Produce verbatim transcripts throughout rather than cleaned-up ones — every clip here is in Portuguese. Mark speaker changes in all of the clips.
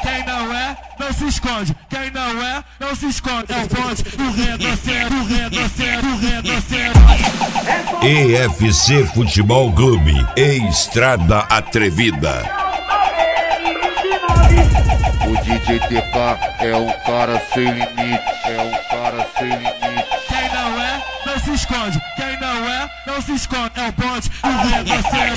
Speaker 1: Quem não é, não se esconde. Quem não é, não se esconde. É o bonde do redoceiro, do redoceiro, do redoceiro.
Speaker 2: E F C Futebol Clube e Estrada Atrevida.
Speaker 3: O D J T K é um cara sem limite, é um cara sem limite.
Speaker 1: Quem não é, não se esconde. Quem não é, não se esconde. É o bonde do redoceiro.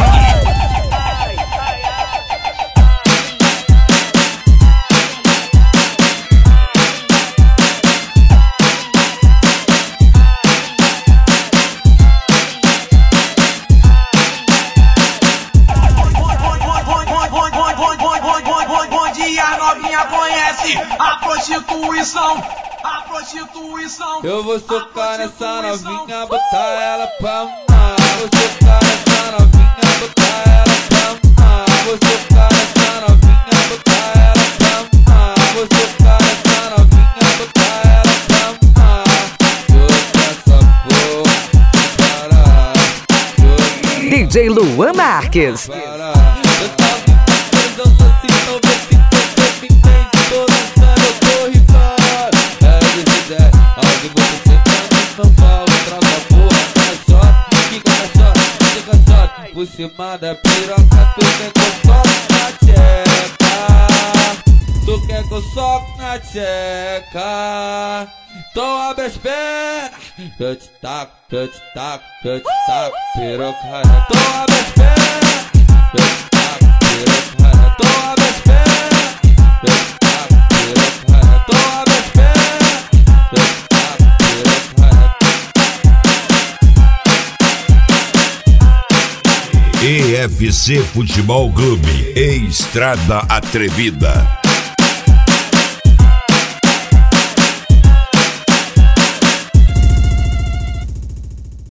Speaker 4: A novinha conhece a prostituição, a prostituição.
Speaker 5: Eu vou socar nessa novinha, botar ela pra mamar. Vou socar nessa novinha, botar ela pra mamar. Vou socar nessa novinha, botar ela pra mamar. Vou socar nessa novinha, botar ela pra mamar. Soca essa porra, parar.
Speaker 6: D J Luan Marques.
Speaker 5: Parar. Eu tava improvisando assim, talvez se você me entende. Tô lançando, eu tô rifando. É desidério, algo você sentando não fala. Trava a porra, caixote, fica caixote, fica caixote. Por cima da piroca, tu quer que eu soque na tcheca. Tu quer que eu soque na tcheca. Então abre as pernas, eu te taco, eu te taco, eu te taco, piroca. Então abre as pernas, eu te taco, piroca. Então abre as pernas, eu te taco, piroca. Então abre as pernas, eu te taco, piroca.
Speaker 2: E F C Futebol Clube e Estrada Atrevida.